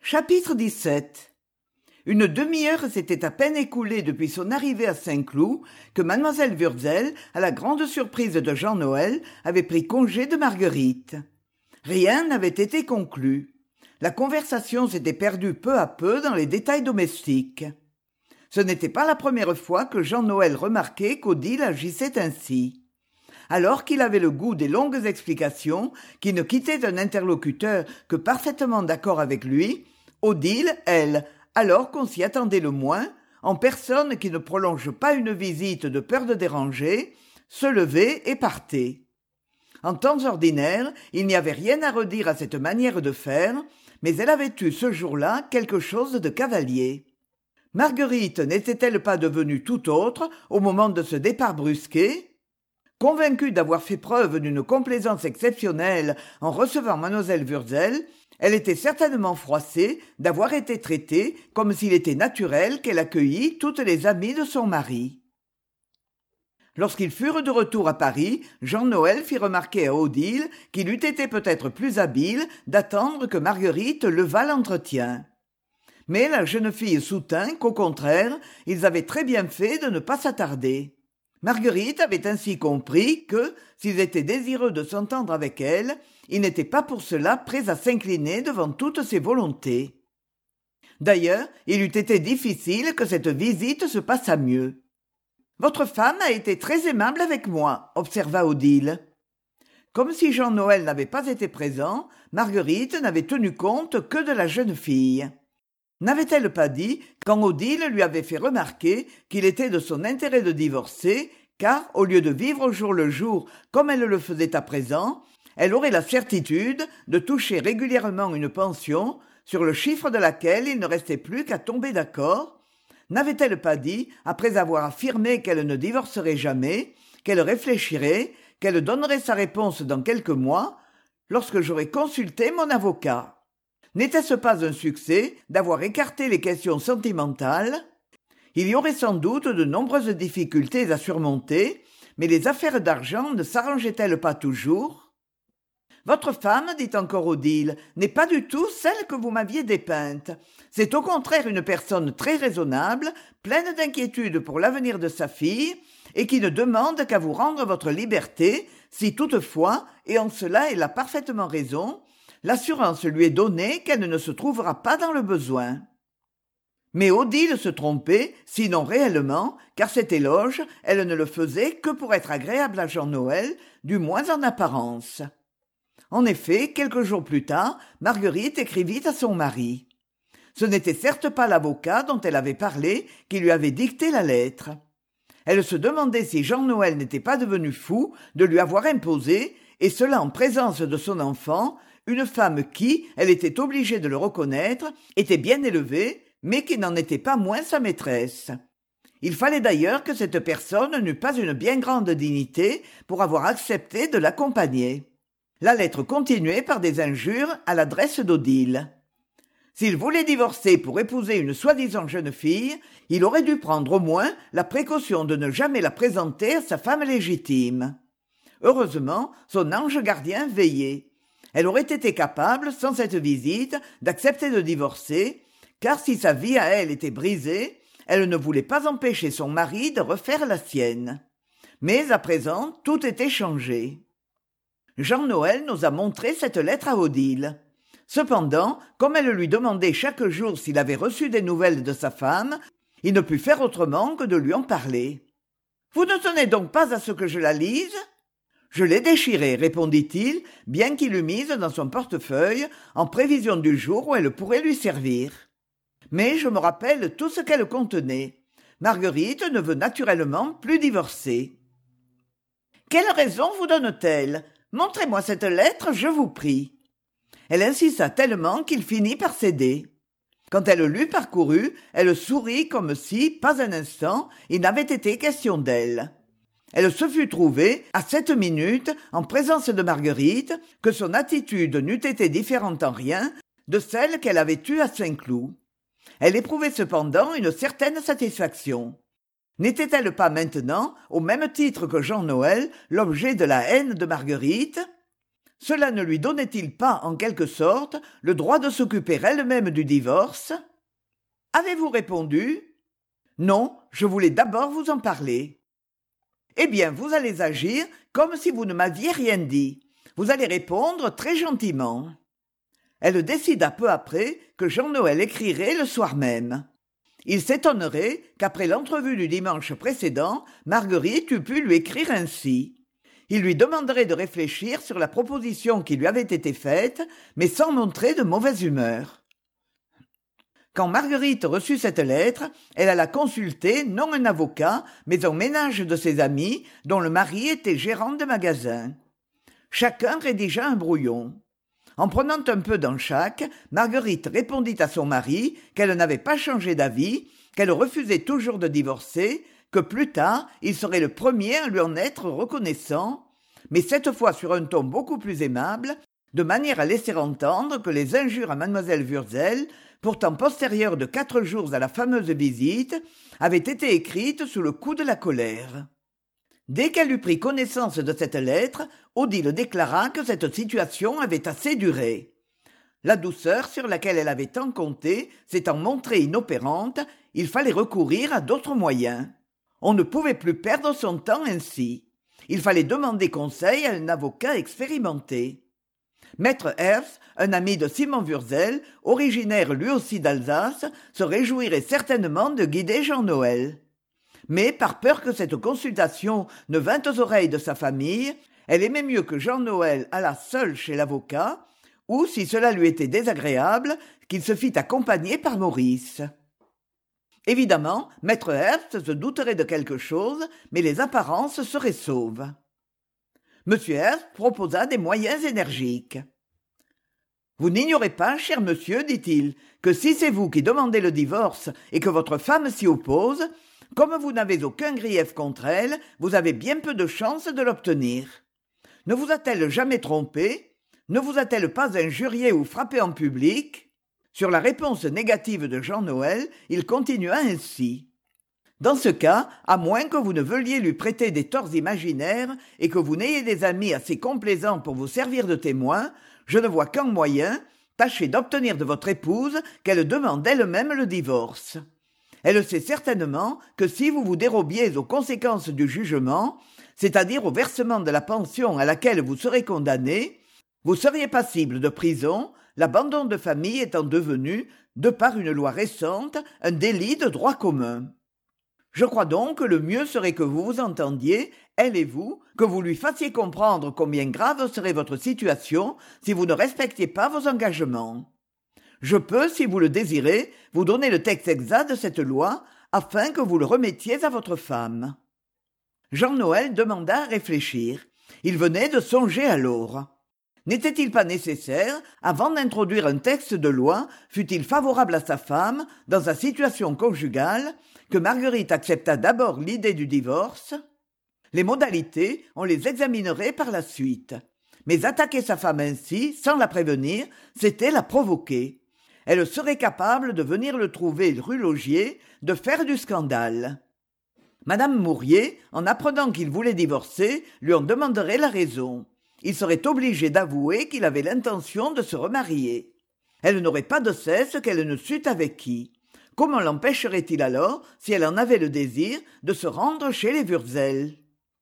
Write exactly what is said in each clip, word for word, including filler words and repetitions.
Chapitre dix-sept. Une demi-heure s'était à peine écoulée depuis son arrivée à Saint-Cloud que mademoiselle Wurzel, à la grande surprise de Jean Noël, avait pris congé de Marguerite. Rien n'avait été conclu. La conversation s'était perdue peu à peu dans les détails domestiques. Ce n'était pas la première fois que Jean Noël remarquait qu'Odile agissait ainsi. Alors qu'il avait le goût des longues explications, qui ne quittaient un interlocuteur que parfaitement d'accord avec lui, Odile, elle, alors qu'on s'y attendait le moins, en personne qui ne prolonge pas une visite de peur de déranger, se levait et partait. En temps ordinaire, il n'y avait rien à redire à cette manière de faire, mais elle avait eu ce jour-là quelque chose de cavalier. Marguerite n'était-elle pas devenue tout autre au moment de ce départ brusqué ? Convaincue d'avoir fait preuve d'une complaisance exceptionnelle en recevant mademoiselle Wurzel, elle était certainement froissée d'avoir été traitée comme s'il était naturel qu'elle accueillît toutes les amies de son mari. Lorsqu'ils furent de retour à Paris, Jean Noël fit remarquer à Odile qu'il eût été peut-être plus habile d'attendre que Marguerite levât l'entretien. Mais la jeune fille soutint qu'au contraire, ils avaient très bien fait de ne pas s'attarder. Marguerite avait ainsi compris que, s'ils étaient désireux de s'entendre avec elle, ils n'étaient pas pour cela prêts à s'incliner devant toutes ses volontés. D'ailleurs, il eût été difficile que cette visite se passât mieux. « Votre femme a été très aimable avec moi », observa Odile. Comme si Jean Noël n'avait pas été présent, Marguerite n'avait tenu compte que de la jeune fille. N'avait-elle pas dit, quand Odile lui avait fait remarquer qu'il était de son intérêt de divorcer, car, au lieu de vivre au jour le jour comme elle le faisait à présent, elle aurait la certitude de toucher régulièrement une pension, sur le chiffre de laquelle il ne restait plus qu'à tomber d'accord? N'avait-elle pas dit, après avoir affirmé qu'elle ne divorcerait jamais, qu'elle réfléchirait, qu'elle donnerait sa réponse dans quelques mois, lorsque j'aurais consulté mon avocat? N'était-ce pas un succès d'avoir écarté les questions sentimentales? Il y aurait sans doute de nombreuses difficultés à surmonter, mais les affaires d'argent ne s'arrangeaient-elles pas toujours? Votre femme, dit encore Odile, n'est pas du tout celle que vous m'aviez dépeinte. C'est au contraire une personne très raisonnable, pleine d'inquiétude pour l'avenir de sa fille, et qui ne demande qu'à vous rendre votre liberté, si toutefois, et en cela elle a parfaitement raison, l'assurance lui est donnée qu'elle ne se trouvera pas dans le besoin. Mais Odile se trompait, sinon réellement, car cet éloge, elle ne le faisait que pour être agréable à Jean Noël, du moins en apparence. En effet, quelques jours plus tard, Marguerite écrivit à son mari. Ce n'était certes pas l'avocat dont elle avait parlé qui lui avait dicté la lettre. Elle se demandait si Jean Noël n'était pas devenu fou de lui avoir imposé, et cela en présence de son enfant, une femme qui, elle était obligée de le reconnaître, était bien élevée, mais qui n'en était pas moins sa maîtresse. Il fallait d'ailleurs que cette personne n'eût pas une bien grande dignité pour avoir accepté de l'accompagner. La lettre continuait par des injures à l'adresse d'Odile. S'il voulait divorcer pour épouser une soi-disant jeune fille, il aurait dû prendre au moins la précaution de ne jamais la présenter à sa femme légitime. Heureusement, son ange gardien veillait. Elle aurait été capable, sans cette visite, d'accepter de divorcer, car si sa vie à elle était brisée, elle ne voulait pas empêcher son mari de refaire la sienne. Mais à présent, tout était changé. Jean Noël nous a montré cette lettre à Odile. Cependant, comme elle lui demandait chaque jour s'il avait reçu des nouvelles de sa femme, il ne put faire autrement que de lui en parler. « Vous ne tenez donc pas à ce que je la lise ?» « Je l'ai déchirée, répondit-il, bien qu'il l'eût mise dans son portefeuille, en prévision du jour où elle pourrait lui servir. Mais je me rappelle tout ce qu'elle contenait. Marguerite ne veut naturellement plus divorcer. « Quelle raison vous donne-t-elle ? Montrez-moi cette lettre, je vous prie. » Elle insista tellement qu'il finit par céder. Quand elle l'eut parcourue, elle sourit comme si, pas un instant, il n'avait été question d'elle. Elle se fût trouvée, à cette minute, en présence de Marguerite, que son attitude n'eût été différente en rien de celle qu'elle avait eue à Saint-Cloud. Elle éprouvait cependant une certaine satisfaction. N'était-elle pas maintenant, au même titre que Jean Noël, l'objet de la haine de Marguerite ? Cela ne lui donnait-il pas, en quelque sorte, le droit de s'occuper elle-même du divorce ? Avez-vous répondu ? Non, je voulais d'abord vous en parler. Eh bien, vous allez agir comme si vous ne m'aviez rien dit. Vous allez répondre très gentiment. Elle décida peu après que Jean-Noël écrirait le soir même. Il s'étonnerait qu'après l'entrevue du dimanche précédent, Marguerite eût pu lui écrire ainsi. Il lui demanderait de réfléchir sur la proposition qui lui avait été faite, mais sans montrer de mauvaise humeur. Quand Marguerite reçut cette lettre, elle alla consulter non un avocat, mais un ménage de ses amis, dont le mari était gérant de magasin. Chacun rédigea un brouillon. En prenant un peu dans chaque, Marguerite répondit à son mari qu'elle n'avait pas changé d'avis, qu'elle refusait toujours de divorcer, que plus tard il serait le premier à lui en être reconnaissant, mais cette fois sur un ton beaucoup plus aimable, de manière à laisser entendre que les injures à mademoiselle Wurzel, pourtant postérieures de quatre jours à la fameuse visite, avaient été écrites sous le coup de la colère. Dès qu'elle eut pris connaissance de cette lettre, Odile déclara que cette situation avait assez duré. La douceur sur laquelle elle avait tant compté s'étant montrée inopérante, il fallait recourir à d'autres moyens. On ne pouvait plus perdre son temps ainsi. Il fallait demander conseil à un avocat expérimenté. Maître Herz, un ami de Simon Wurzel, originaire lui aussi d'Alsace, se réjouirait certainement de guider Jean-Noël. Mais, par peur que cette consultation ne vînt aux oreilles de sa famille, elle aimait mieux que Jean-Noël allât seul chez l'avocat, ou, si cela lui était désagréable, qu'il se fît accompagner par Maurice. Évidemment, maître Herbst se douterait de quelque chose, mais les apparences seraient sauves. M. Herbst proposa des moyens énergiques. « Vous n'ignorez pas, cher monsieur, dit-il, que si c'est vous qui demandez le divorce et que votre femme s'y oppose, comme vous n'avez aucun grief contre elle, vous avez bien peu de chances de l'obtenir. Ne vous a-t-elle jamais trompé ? Ne vous a-t-elle pas injurié ou frappé en public ? » Sur la réponse négative de Jean-Noël, il continua ainsi. « Dans ce cas, à moins que vous ne veuilliez lui prêter des torts imaginaires et que vous n'ayez des amis assez complaisants pour vous servir de témoins, je ne vois qu'un moyen, tâchez d'obtenir de votre épouse qu'elle demande elle-même le divorce. Elle sait certainement que si vous vous dérobiez aux conséquences du jugement, c'est-à-dire au versement de la pension à laquelle vous serez condamné, vous seriez passible de prison, l'abandon de famille étant devenu, de par une loi récente, un délit de droit commun. Je crois donc que le mieux serait que vous vous entendiez, elle et vous, que vous lui fassiez comprendre combien grave serait votre situation si vous ne respectiez pas vos engagements. Je peux, si vous le désirez, vous donner le texte exact de cette loi, afin que vous le remettiez à votre femme. » Jean-Noël demanda à réfléchir. Il venait de songer alors. N'était-il pas nécessaire, avant d'introduire un texte de loi, fût-il favorable à sa femme, dans sa situation conjugale, que Marguerite acceptât d'abord l'idée du divorce ? Les modalités, on les examinerait par la suite. Mais attaquer sa femme ainsi, sans la prévenir, c'était la provoquer. Elle serait capable de venir le trouver rue Laugier, de faire du scandale. Madame Mourier, en apprenant qu'il voulait divorcer, lui en demanderait la raison. Il serait obligé d'avouer qu'il avait l'intention de se remarier. Elle n'aurait pas de cesse qu'elle ne sût avec qui. Comment l'empêcherait-il alors, si elle en avait le désir, de se rendre chez les Wurzel ?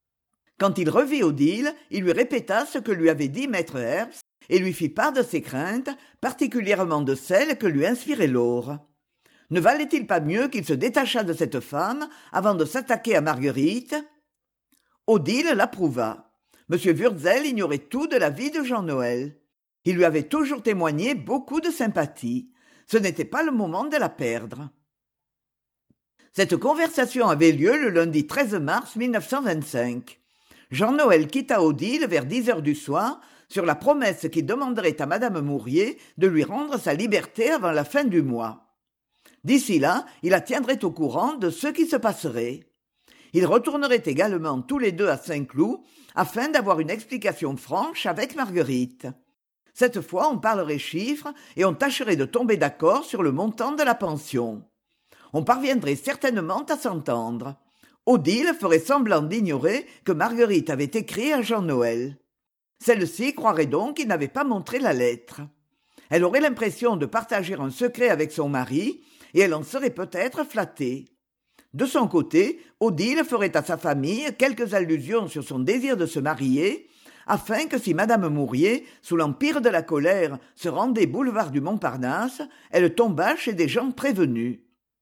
Quand il revit Odile, il lui répéta ce que lui avait dit maître Herbst et lui fit part de ses craintes, particulièrement de celles que lui inspirait Laure. Ne valait-il pas mieux qu'il se détachât de cette femme avant de s'attaquer à Marguerite ? Odile l'approuva. M. Wurzel ignorait tout de la vie de Jean-Noël. Il lui avait toujours témoigné beaucoup de sympathie. Ce n'était pas le moment de la perdre. Cette conversation avait lieu le lundi treize mars mille neuf cent vingt-cinq. Jean-Noël quitta Odile vers dix heures du soir, sur la promesse qu'il demanderait à madame Mourier de lui rendre sa liberté avant la fin du mois. D'ici là, il la tiendrait au courant de ce qui se passerait. Ils retourneraient également tous les deux à Saint-Cloud, afin d'avoir une explication franche avec Marguerite. Cette fois, on parlerait chiffres et on tâcherait de tomber d'accord sur le montant de la pension. On parviendrait certainement à s'entendre. Odile ferait semblant d'ignorer que Marguerite avait écrit à Jean-Noël. Celle-ci croirait donc qu'il n'avait pas montré la lettre. Elle aurait l'impression de partager un secret avec son mari, et elle en serait peut-être flattée. De son côté, Odile ferait à sa famille quelques allusions sur son désir de se marier, afin que si madame Mourier, sous l'empire de la colère, se rendait boulevard du Montparnasse, elle tombât chez des gens prévenus.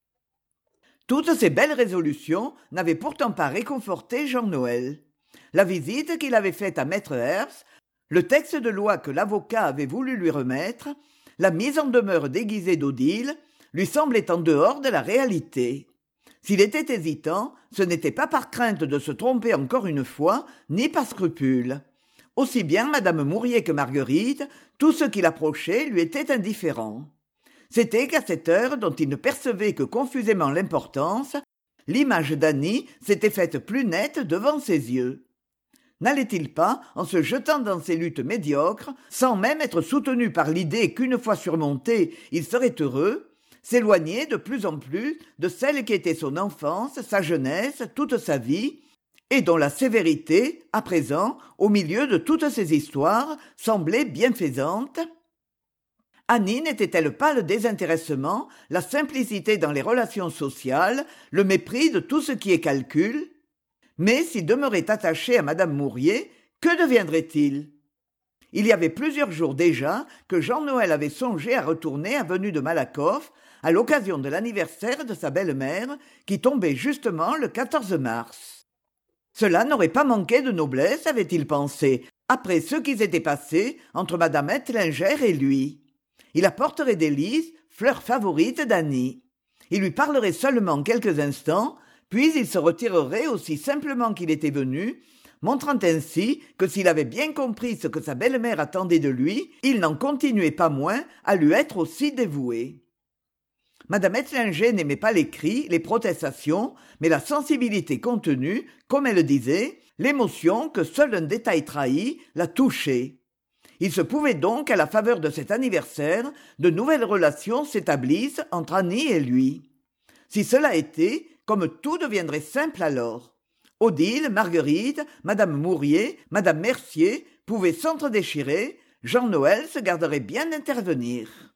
Toutes ces belles résolutions n'avaient pourtant pas réconforté Jean Noël. La visite qu'il avait faite à maître Herbst, le texte de loi que l'avocat avait voulu lui remettre, la mise en demeure déguisée d'Odile, lui semblaient en dehors de la réalité. S'il était hésitant, ce n'était pas par crainte de se tromper encore une fois, ni par scrupule. Aussi bien madame Mourier que Marguerite, tout ce qui l'approchait lui était indifférent. C'était qu'à cette heure dont il ne percevait que confusément l'importance, l'image d'Annie s'était faite plus nette devant ses yeux. N'allait-il pas, en se jetant dans ces luttes médiocres, sans même être soutenu par l'idée qu'une fois surmontée, il serait heureux, s'éloigner de plus en plus de celle qui était son enfance, sa jeunesse, toute sa vie, et dont la sévérité, à présent, au milieu de toutes ces histoires, semblait bienfaisante? Annie n'était-elle pas le désintéressement, la simplicité dans les relations sociales, le mépris de tout ce qui est calcul? Mais s'il demeurait attaché à madame Mourier, que deviendrait-il? Il y avait plusieurs jours déjà que Jean Noël avait songé à retourner avenue de Malakoff à l'occasion de l'anniversaire de sa belle-mère, qui tombait justement le quatorze mars. Cela n'aurait pas manqué de noblesse, avait-il pensé, après ce qui s'était passé entre madame Ettlinger et lui. Il apporterait des lys, fleur favorite d'Annie. Il lui parlerait seulement quelques instants, puis il se retirerait aussi simplement qu'il était venu, montrant ainsi que s'il avait bien compris ce que sa belle-mère attendait de lui, il n'en continuait pas moins à lui être aussi dévoué. Madame Ettlinger n'aimait pas les cris, les protestations, mais la sensibilité contenue, comme elle disait, l'émotion que seul un détail trahit, la touchait. Il se pouvait donc, à la faveur de cet anniversaire, de nouvelles relations s'établissent entre Annie et lui. Si cela était, comme tout deviendrait simple alors. Odile, Marguerite, madame Mourier, madame Mercier pouvaient s'entre-déchirer, Jean Noël se garderait bien d'intervenir.